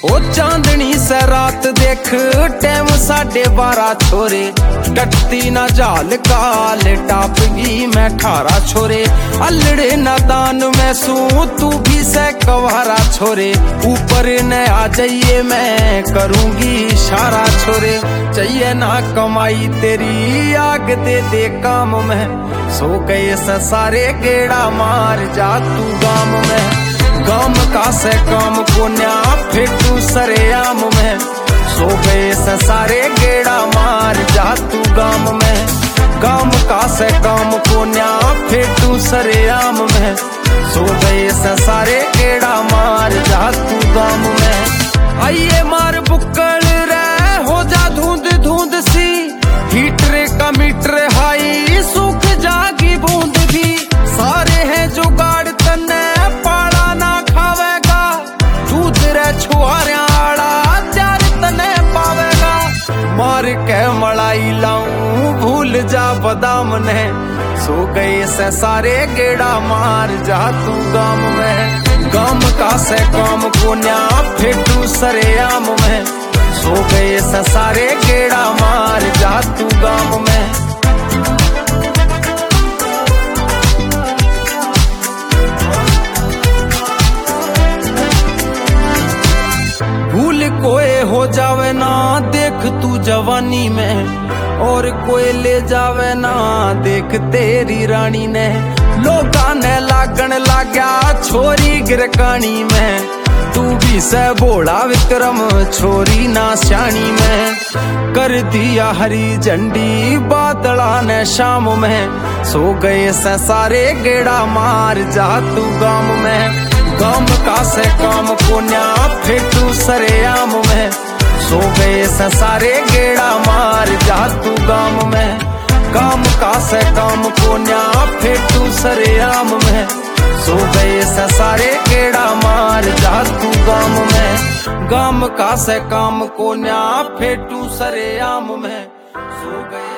ओ चांदनी से रात देख टाइम 12:30 छोरे, कटती ना जाल काल टाप गई मैं 18 छोरे। अल्लड़े नादान में सू तू भी से कवारा छोरे, ऊपर न आ जाइए मैं करूंगी इशारा छोरे। चाहिए ना कमाई तेरी आग दे दे काम में, सो गए से सारे गेड़ा मार जा तू गाम में। गाम का से काम को न्या फेंकू सरेआम में, सो गए से सारे गेड़ा मार जा तू गाम में। गाम का से काम को न्या फेंकू सरेआम में, सो गए से सारे गेड़ा मार जा तू गाम में। आइए मार बुक्कल रे हो जा धुंध धुंध सी, हीटर का मीटर हाई सूख जागी बूंद भी। सारे हैं जुगाड़ तन्ने पाला ना खावेगा, दूध रे छुआरिया आड़ा त्यार तने पावेगा। मार के मलाई लाऊं भूल जा बादाम ने, सो गए से सारे गेड़ा मार जा तू गाम में। गाम का से काम को न्या फेंकू सरेआम में, सो गए से सारे गेड़ा मार जा तू गाम में। भूल कोई हो जावे ना देख तू जवानी में, और कोई ले जावे ना देख तेरी रानी ने। लोगा ने लागण लाग्या छोरी गिरकानी में, तू भी से बोला विक्रम छोरी ना श्याणी में। कर दिया हरी झंडी बादला ने शाम में, सो गए से सारे गेड़ा मार जा तू गाम में। गाम का से काम को न्या फेंकू सरेआम में, सो गए से सारे गेड़ा मार जा तू गाम में। गाम का से काम को न्या फेंकू सरेआम में, सो गए से सारे गेड़ा मार जा तू गाम में। गाम का से काम को न्या फेंकू सरेआम में, सो गए